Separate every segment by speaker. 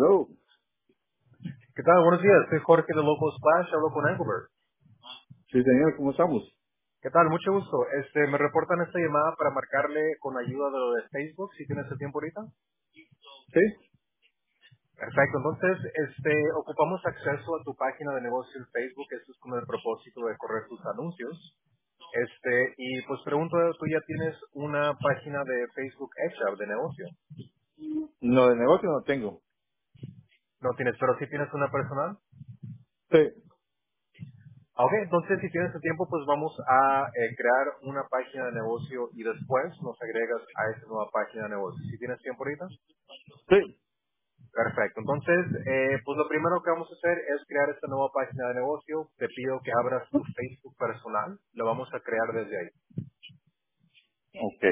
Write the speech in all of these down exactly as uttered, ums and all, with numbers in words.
Speaker 1: Hello.
Speaker 2: ¿Qué tal? Buenos días. Soy Jorge de Local Splash. Hablo con Engelbert.
Speaker 1: Sí, señor, ¿cómo estamos?
Speaker 2: ¿Qué tal? Mucho gusto. Este, me reportan esta llamada para marcarle con ayuda de lo de Facebook, si tienes el tiempo ahorita.
Speaker 1: Sí.
Speaker 2: Perfecto. Entonces, este, ocupamos acceso a tu página de negocio en Facebook. Esto es con el propósito de correr tus anuncios. Este, y pues pregunto, ¿tú ya tienes una página de Facebook hecha de negocio?
Speaker 1: No, de negocio no tengo.
Speaker 2: No tienes, pero sí tienes una personal.
Speaker 1: Sí.
Speaker 2: Ah, Ok, entonces si tienes el tiempo, pues vamos a eh, crear una página de negocio y después nos agregas a esa nueva página de negocio. Si tienes tiempo ahorita.
Speaker 1: Sí.
Speaker 2: Perfecto. Entonces, eh, pues lo primero que vamos a hacer es crear esta nueva página de negocio. Te pido que abras tu Facebook personal. Lo vamos a crear desde ahí.
Speaker 1: Ok.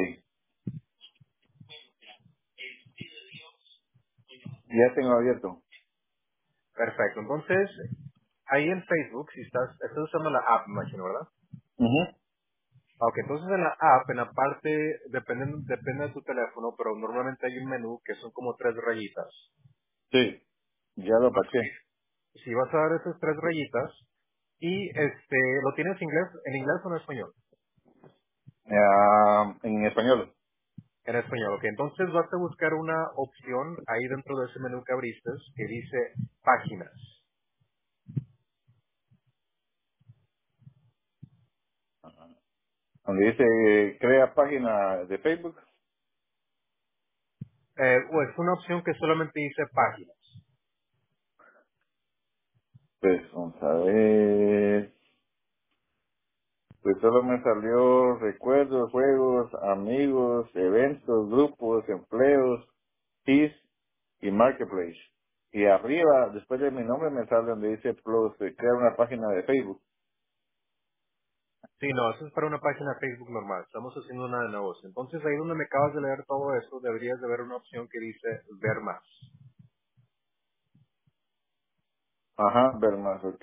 Speaker 1: Ya tengo abierto.
Speaker 2: Perfecto. Entonces, ahí en Facebook, si estás, estás usando la app, me imagino, ¿verdad?
Speaker 1: Ujú.
Speaker 2: Ah, Ok, entonces en la app, en la parte, depende, depende de tu teléfono, pero normalmente hay un menú que son como tres rayitas.
Speaker 1: Sí. Ya lo
Speaker 2: Vas
Speaker 1: paché.
Speaker 2: si vas a dar esas tres rayitas y este lo tienes en inglés, en inglés o en español.
Speaker 1: Ah, en español.
Speaker 2: En español, ok. Entonces vas a buscar una opción ahí dentro de ese menú que abriste que dice páginas.
Speaker 1: Donde dice crea página de Facebook.
Speaker 2: Eh, o es una opción que solamente dice páginas.
Speaker 1: Pues vamos a ver. Pues solo me salió recuerdos, juegos, amigos, eventos, grupos, empleos, T I S y Marketplace. Y arriba, después de mi nombre, me sale donde dice Plus, de crear una página de Facebook.
Speaker 2: Sí, no, eso es para una página de Facebook normal. Estamos haciendo una de negocio. Entonces ahí donde me acabas de leer todo eso, deberías de ver una opción que dice ver más.
Speaker 1: Ajá, ver más, ok.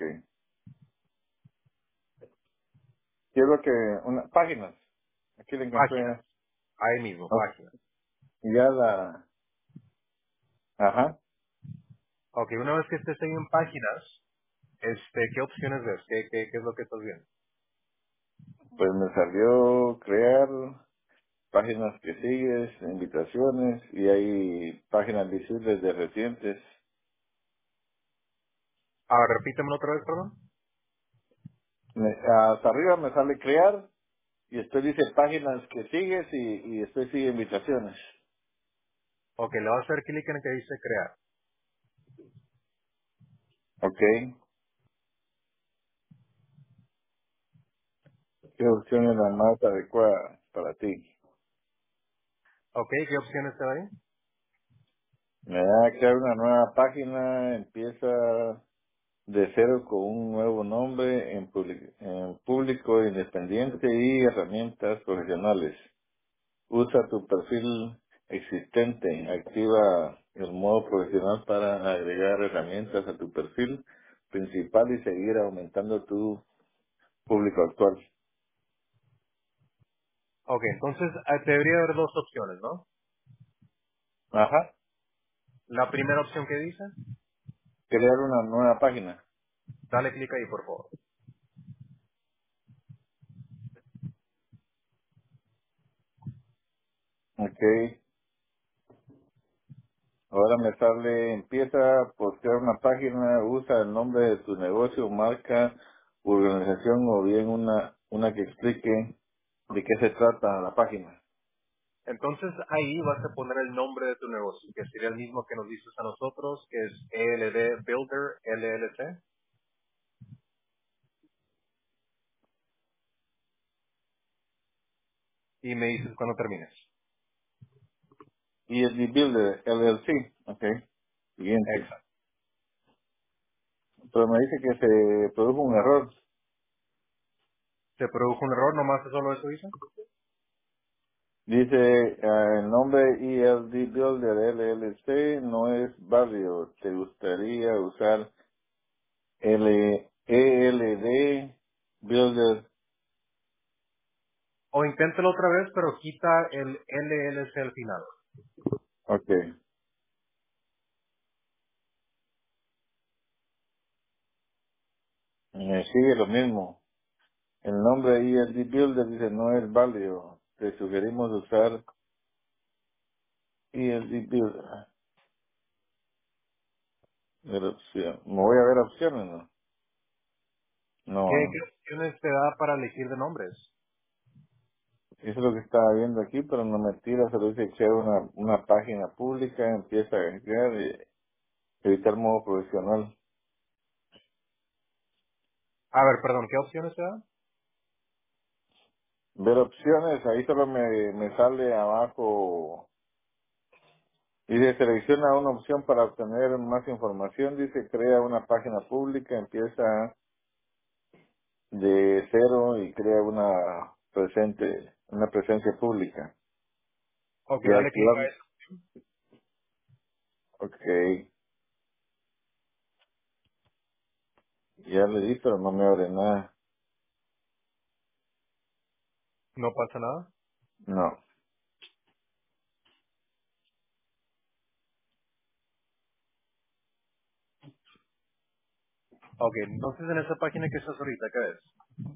Speaker 1: Quiero que, una, páginas. Aquí le
Speaker 2: Páginas.
Speaker 1: encontré,
Speaker 2: Ahí mismo,
Speaker 1: oh,
Speaker 2: páginas.
Speaker 1: ya la, ajá,
Speaker 2: Ok, una vez que estés ahí en páginas, este, ¿qué opciones ves? ¿Qué, qué, qué es lo que estás viendo?
Speaker 1: pues me salió crear páginas que sigues, invitaciones, y hay páginas visibles de recientes.
Speaker 2: Ah, repítemelo otra vez, perdón.
Speaker 1: Me- hasta arriba me sale crear, y después dice páginas que sigues, y, y después sigue invitaciones.
Speaker 2: Ok, le vas a hacer clic en el que dice crear.
Speaker 1: Ok, ¿qué opción es la más adecuada para ti?
Speaker 2: Ok, ¿qué opciones te da ahí?
Speaker 1: Me da a crear una nueva página, empieza de cero con un nuevo nombre en, public- en público independiente y herramientas profesionales. Usa tu perfil existente, activa el modo profesional para agregar herramientas a tu perfil principal y seguir aumentando tu público actual.
Speaker 2: Ok, entonces eh, te debería haber dos opciones, ¿no?
Speaker 1: Ajá,
Speaker 2: La primera opción que dice,
Speaker 1: crear una nueva página.
Speaker 2: dale clic ahí, por favor.
Speaker 1: Ok, ahora me sale, empieza por crear una página, usa el nombre de tu negocio, marca, organización o bien una, una que explique de qué se trata la página.
Speaker 2: Entonces ahí vas a poner el nombre de tu negocio, que sería el mismo que nos dices a nosotros, que es E L D Builder L L C, y me dices cuando termines.
Speaker 1: Y el de Builder L L C, ok, siguiente.
Speaker 2: Exacto.
Speaker 1: Pero me dice que se produjo un error.
Speaker 2: ¿Se produjo un error? ¿Nomás solo eso dice?
Speaker 1: Dice, eh, el nombre E L D Builder L L C no es válido. ¿Te gustaría usar L E L D Builder?
Speaker 2: O inténtalo otra vez, pero quita el L L C al final.
Speaker 1: Ok. Me sigue lo mismo. El nombre I L D Builder dice no es válido. Te sugerimos usar I L D Builder. Ver opción. Me voy a ver opciones, ¿no?
Speaker 2: ¿Qué,
Speaker 1: No.
Speaker 2: qué opciones te da para elegir de nombres?
Speaker 1: Eso es lo que estaba viendo aquí, pero no me tira. Solo dice crear una, una página pública, empieza a crear y editar modo profesional.
Speaker 2: A ver, perdón, ¿qué opciones te da?
Speaker 1: Ver opciones, ahí solo me, me sale abajo. Dice, selecciona una opción para obtener más información. Dice, crea una página pública, empieza de cero y crea una presente, una presencia pública.
Speaker 2: Ok,
Speaker 1: Y
Speaker 2: dale clic
Speaker 1: activar,
Speaker 2: a eso.
Speaker 1: ok, ya le di, pero no me abre nada.
Speaker 2: No pasa nada.
Speaker 1: No,
Speaker 2: Ok, entonces en esa página que estás ahorita, ¿qué es?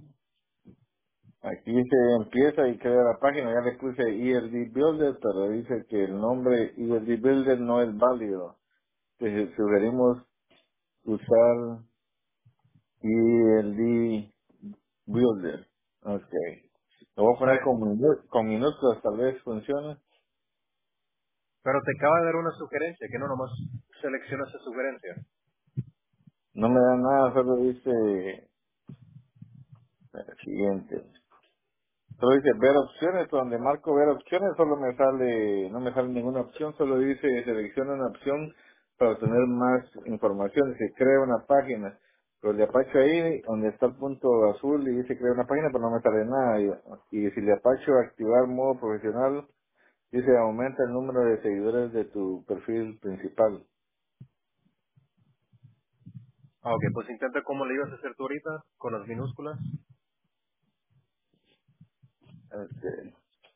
Speaker 1: aquí dice empieza y crea la página, ya le puse E L D Builder, pero dice que el nombre E L D Builder no es válido. Te sugerimos usar E L D Builder. Ok. Lo voy a
Speaker 2: Está
Speaker 1: poner
Speaker 2: bien.
Speaker 1: con, minu- con minúsculas, tal vez funcione.
Speaker 2: Pero te acaba de dar una sugerencia, que no nomás selecciona esa sugerencia.
Speaker 1: No me da nada, solo dice eh, siguiente. Solo dice ver opciones, donde marco ver opciones solo me sale, no me sale ninguna opción, solo dice selecciona una opción para obtener más información, dice crea una página. Pero le apacho ahí, donde está el punto azul y dice crea una página, pero no me sale nada. Y, y si le apacho activar modo profesional, dice aumenta el número de seguidores de tu perfil principal.
Speaker 2: Ah, ok, pues intenta cómo le ibas a hacer tú ahorita, con las minúsculas.
Speaker 1: Ok,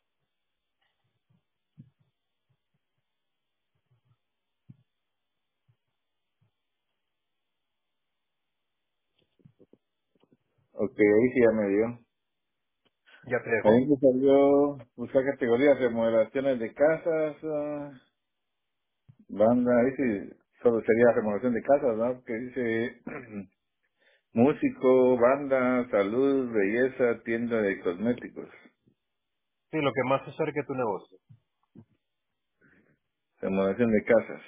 Speaker 1: ok, ahí sí ya me dio.
Speaker 2: ¿Ya te dejó?
Speaker 1: Ahí me salió buscar categorías, remodelaciones de casas, ah, banda, ahí sí, solo sería remodelación de casas, ¿no? Que dice músico, banda, salud, belleza, tienda de cosméticos,
Speaker 2: Sí, lo que más se acerque a tu negocio.
Speaker 1: remodelación de casas.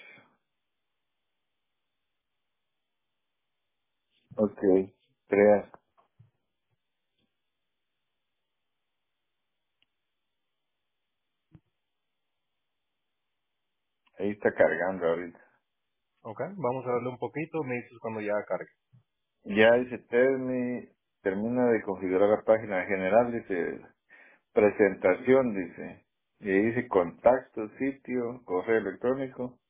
Speaker 1: Ok, creas. Ahí está cargando ahorita.
Speaker 2: Ok, vamos a darle un poquito, me dices cuando ya cargue.
Speaker 1: Ya dice, termi, termina de configurar la página general, dice, presentación, dice. Y ahí dice contacto, sitio, correo electrónico.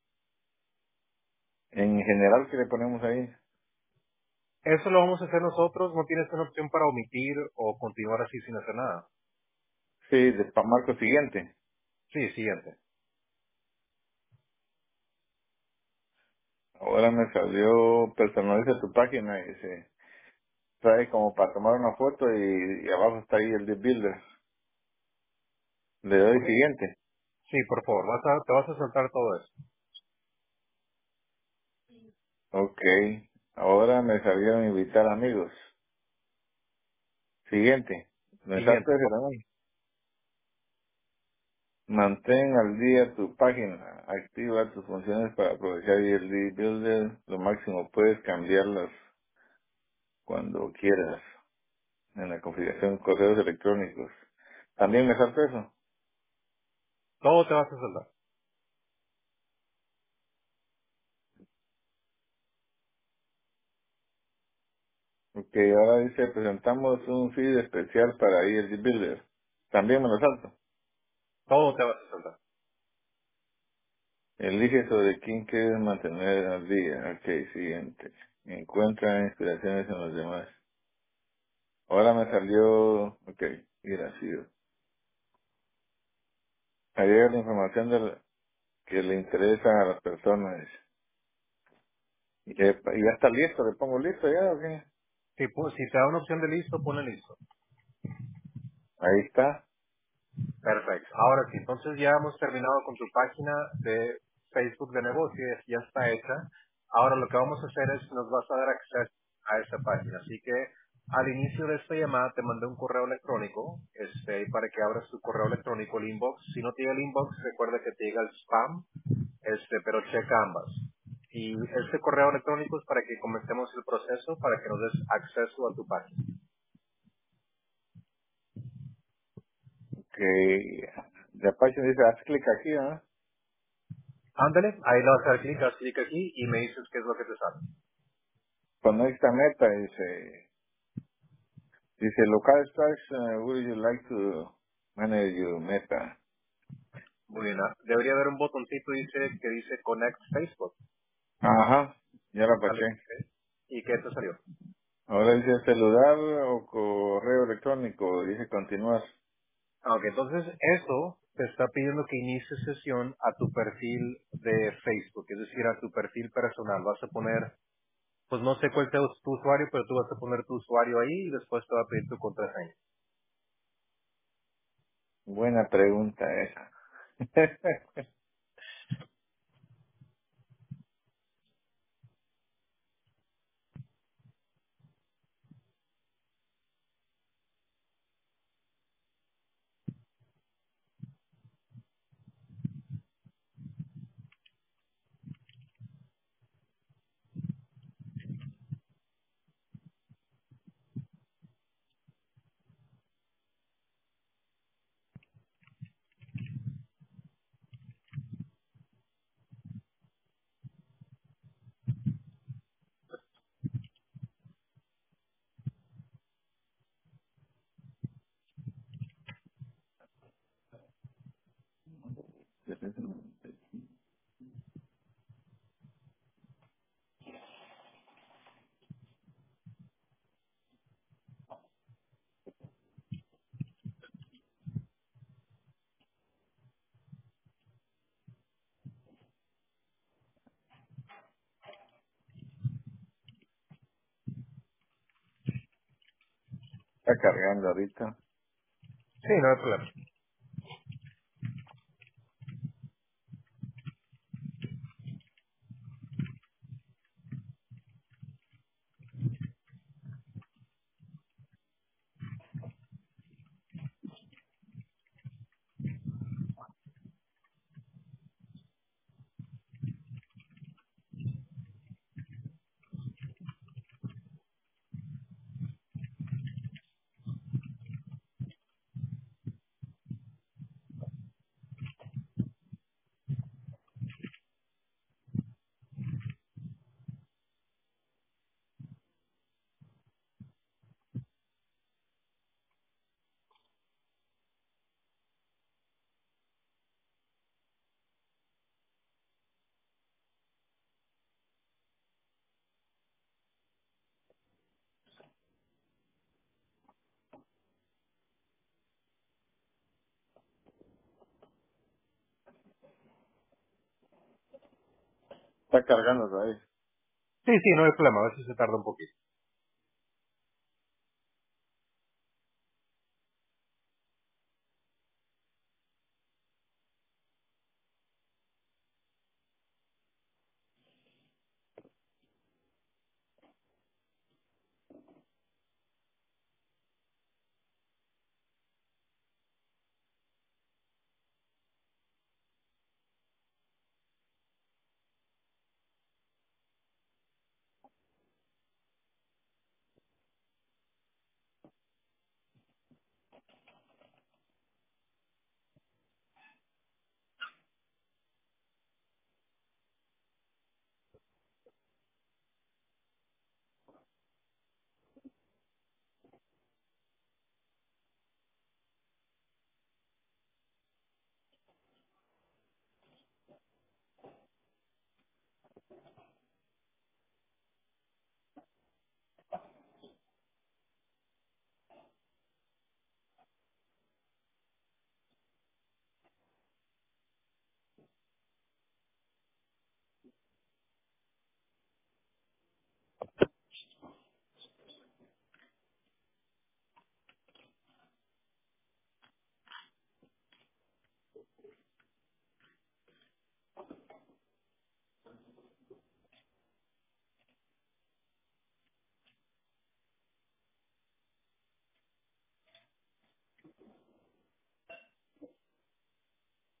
Speaker 1: En general, ¿qué le ponemos ahí?
Speaker 2: Eso lo vamos a hacer nosotros, no tienes una opción para omitir o continuar así sin hacer nada.
Speaker 1: Sí, de pa- marco siguiente.
Speaker 2: Sí, siguiente.
Speaker 1: Ahora me salió personaliza tu página y se trae como para tomar una foto y, y abajo está ahí el de Builder. Le doy
Speaker 2: Ok.
Speaker 1: siguiente.
Speaker 2: Sí, por favor, vas a, te vas a saltar todo eso.
Speaker 1: Ok. Ahora me salió invitar amigos. Siguiente. Me salta
Speaker 2: Siguiente.
Speaker 1: ese también. Mantén al día tu página. Activa tus funciones para aprovechar el de Builder. Lo máximo puedes cambiarlas cuando quieras en la configuración de correos electrónicos. También me salta eso.
Speaker 2: Todo te vas a saltar.
Speaker 1: Ok, ahora dice, presentamos un feed especial para I L D Builder. También me lo salto.
Speaker 2: Todo te vas a saltar.
Speaker 1: Elige sobre quién quieres mantener al día. Ok, siguiente. Encuentra inspiraciones en los demás. Ahora me salió, ok, gracias. Agrega la información de la- que le interesa a las personas. Y ya, y ya está listo, le pongo listo ya, ¿o qué?
Speaker 2: Si, pu- si te da una opción de listo, ponle listo.
Speaker 1: Ahí está.
Speaker 2: Perfecto. Ahora sí, entonces ya hemos terminado con tu página de Facebook de negocio, ya ya está hecha. Ahora lo que vamos a hacer es nos vas a dar acceso a esa página. Así que al inicio de esta llamada te mandé un correo electrónico este, para que abras tu correo electrónico, el inbox. Si no te llega el inbox, recuerda que te llega el spam, este, pero checa ambas. Y este correo electrónico es para que comencemos el proceso, para que nos des acceso a tu página.
Speaker 1: Que la página dice, haz clic aquí, ¿no?
Speaker 2: Ándale, ahí le vas a dar clic, haz clic aquí y me dices qué es lo que te sale.
Speaker 1: Cuando esta meta dice, dice local stars, uh, would you like to manage your meta?
Speaker 2: Muy bien. ah, Debería haber un botoncito dice, que dice Connect Facebook.
Speaker 1: Ajá, ya la
Speaker 2: Dale
Speaker 1: paché.
Speaker 2: clic ahí. ¿Y qué te salió?
Speaker 1: Ahora dice celular o correo electrónico, dice continuar.
Speaker 2: Ah, ok, entonces eso te está pidiendo que inicies sesión a tu perfil de Facebook, es decir, a tu perfil personal. Vas a poner, pues no sé cuál sea tu usuario, pero tú vas a poner tu usuario ahí y después te va a pedir tu contraseña.
Speaker 1: Buena pregunta esa. Está cargando ahorita.
Speaker 2: Sí, no hay problema.
Speaker 1: Está cargando todavía.
Speaker 2: Sí, sí, no hay problema. A veces se tarda un poquito.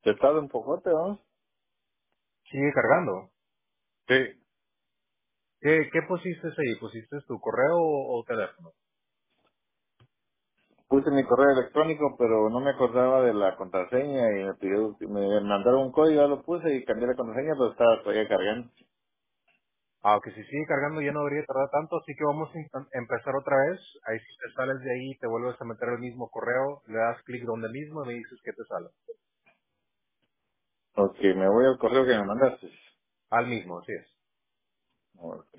Speaker 1: ¿Te tarda un pocote, no?
Speaker 2: Sigue cargando.
Speaker 1: Sí.
Speaker 2: ¿Qué, qué pusiste ahí? ¿Pusiste tu correo o, o teléfono?
Speaker 1: Puse mi correo electrónico, pero no me acordaba de la contraseña y me pidió, me mandaron un código, ya lo puse y cambié la contraseña, pero estaba todavía cargando.
Speaker 2: Ah, que si sigue cargando ya no debería tardar tanto, así que vamos a inten- empezar otra vez. Ahí si te sales de ahí, te vuelves a meter el mismo correo, le das clic donde mismo y me dices que te sale.
Speaker 1: Ok, me voy al correo que me mandaste.
Speaker 2: Al mismo, así es.
Speaker 1: Ok,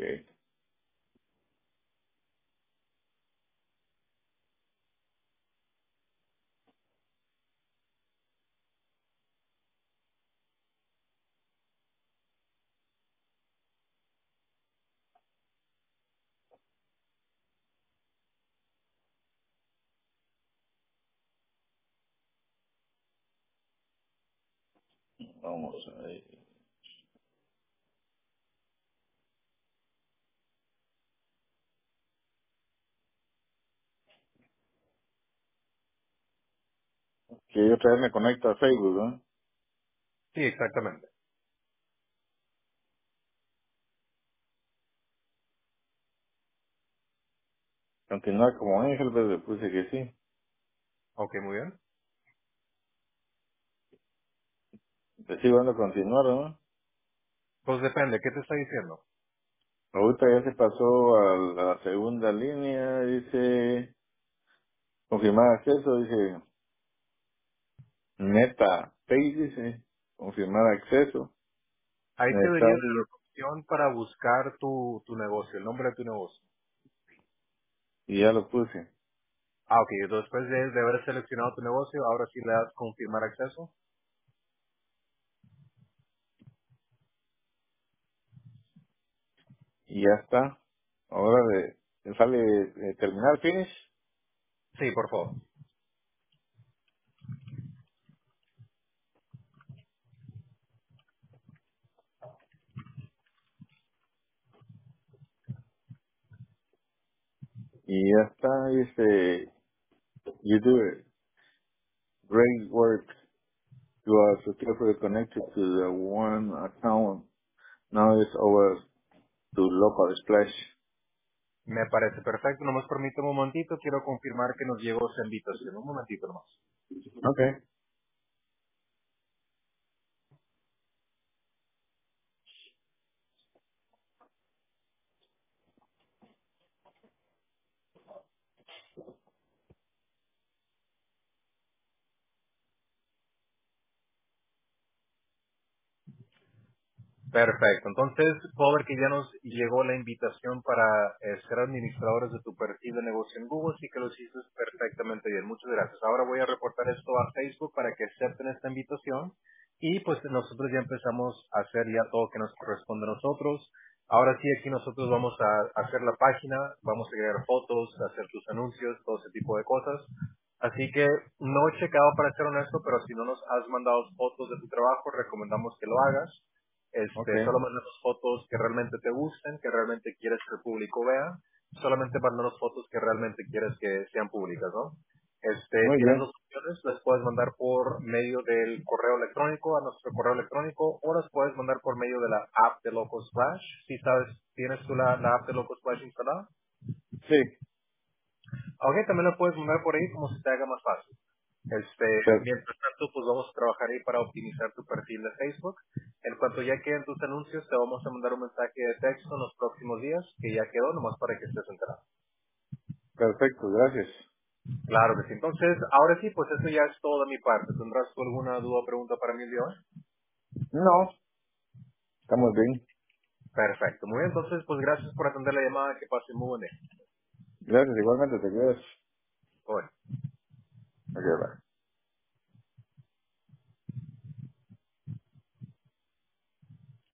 Speaker 1: vamos ahí. Que yo otra vez me conecto a Facebook, ¿no?
Speaker 2: Sí, exactamente.
Speaker 1: Continuar como Ángel, pero le puse que sí.
Speaker 2: Ok, muy bien.
Speaker 1: Te sigo dando a continuar, ¿no?
Speaker 2: Pues depende, ¿qué te está diciendo?
Speaker 1: Ahorita ya se pasó a la segunda línea, dice confirmar acceso, dice Meta Page, dice confirmar acceso.
Speaker 2: Ahí
Speaker 1: Me
Speaker 2: te
Speaker 1: está,
Speaker 2: debería dar una opción para buscar tu, tu negocio, el nombre de tu negocio.
Speaker 1: y ya lo puse.
Speaker 2: Ah, ok, después de, de haber seleccionado tu negocio, ahora sí le das confirmar acceso.
Speaker 1: Y ya está. Ahora de, me sale eh, terminar finish
Speaker 2: Sí, por favor.
Speaker 1: y ya está, dice you do it. Great work. You are successfully connected to the one account. Now it's over to local splash.
Speaker 2: Me parece perfecto. Nomás permíteme un momentito. Quiero confirmar que nos llegó esa invitación. Un momentito nomás.
Speaker 1: Okay.
Speaker 2: Perfecto. Entonces, puedo ver que ya nos llegó la invitación para eh, ser administradores de tu perfil de negocio en Google. Sí que lo hiciste perfectamente bien. Muchas gracias. Ahora voy a reportar esto a Facebook para que acepten esta invitación. Y pues nosotros ya empezamos a hacer ya todo que nos corresponde a nosotros. Ahora sí, aquí nosotros vamos a hacer la página, vamos a crear fotos, hacer tus anuncios, todo ese tipo de cosas. Así que no he checado para ser honesto, pero si no nos has mandado fotos de tu trabajo, recomendamos que lo hagas. Este,
Speaker 1: Okay.
Speaker 2: solo mándanos fotos que realmente te gusten, que realmente quieres que el público vea. Solamente mándanos fotos que realmente quieres que sean públicas, ¿no? Este,
Speaker 1: Muy
Speaker 2: tienes
Speaker 1: bien.
Speaker 2: dos opciones, las puedes mandar por medio del correo electrónico, a nuestro correo electrónico, o las puedes mandar por medio de la app de Loco Splash. Si sabes, ¿tienes tú la, la app de Loco Splash instalada?
Speaker 1: Sí.
Speaker 2: Ok, también la puedes mandar por ahí como se te haga más fácil. Este,
Speaker 1: Per-
Speaker 2: mientras tanto, pues vamos a trabajar ahí para optimizar tu perfil de Facebook. En cuanto ya queden tus anuncios, te vamos a mandar un mensaje de texto en los próximos días, que ya quedó, nomás para que estés enterado.
Speaker 1: perfecto, gracias.
Speaker 2: Claro que sí. Entonces, ahora sí, pues eso ya es todo de mi parte. ¿Tendrás tú alguna duda o pregunta para mí el día de hoy?
Speaker 1: No, estamos bien.
Speaker 2: Perfecto. Muy bien, entonces, pues gracias por atender la llamada. Que pase muy buen día.
Speaker 1: Gracias, igualmente te quedas.
Speaker 2: Bueno.
Speaker 1: Ok, bye.